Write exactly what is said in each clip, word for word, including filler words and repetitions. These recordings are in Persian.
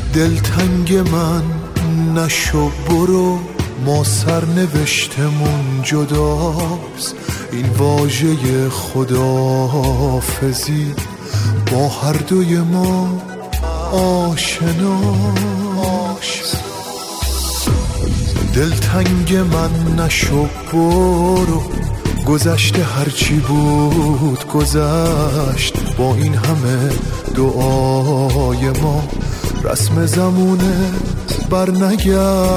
دلتنگ من نشو برو، ما سرنوشتمون جداست. این واژه خداحافظی با هر دوی ما آشناست. دلتنگ من نشو برو، گذشته هرچی بود گذشت. با این همه دعای ما رسم زمونه بر نگشت.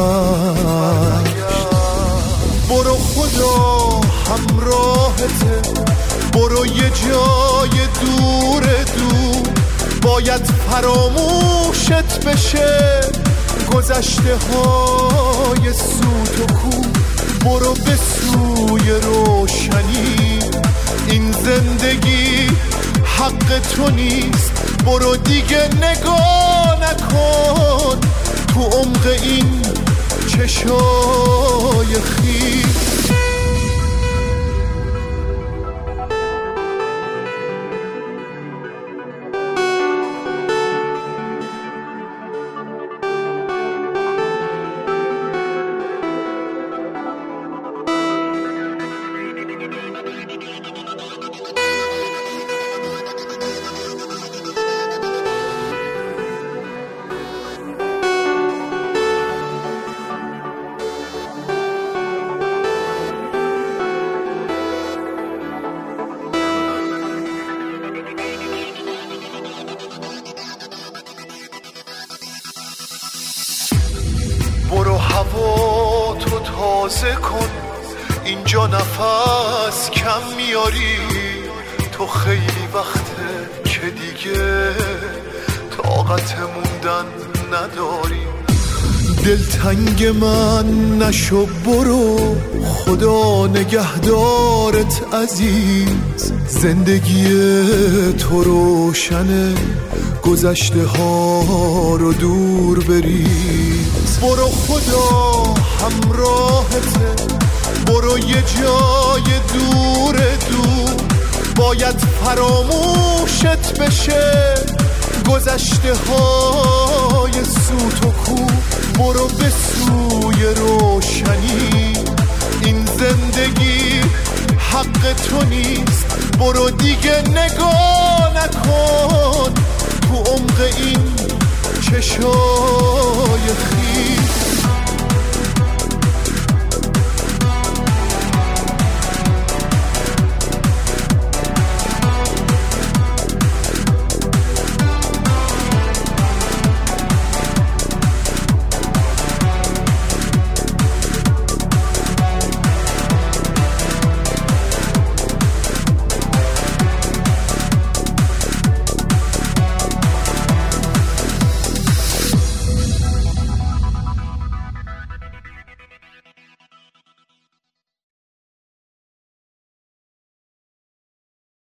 برو خدا همراهته، برو یه جای دور دور. باید فراموشت بشه گذشته های سوت و کو. برو به سوی روشنی، این زندگی حق تو نیست. برو دیگه نگاه نکن تو عمق این چشای خیس. برو هوا تو تازه کن، اینجا نفس کم میاری. تو خیلی وقته که دیگه طاقت موندن نداری. دلتنگ من نشو برو، خدا نگهدارت عزیز. زندگی تو روشنه، گذشته ها رو دور بریز. برو خدا همراهته، برو یه جای دور دور. باید فراموشت بشه گذشته های سوت و کو. برو به سوی روشنی، این زندگی حق تو نیست. برو دیگه نگاه نکن تو عمق این چشای خیس.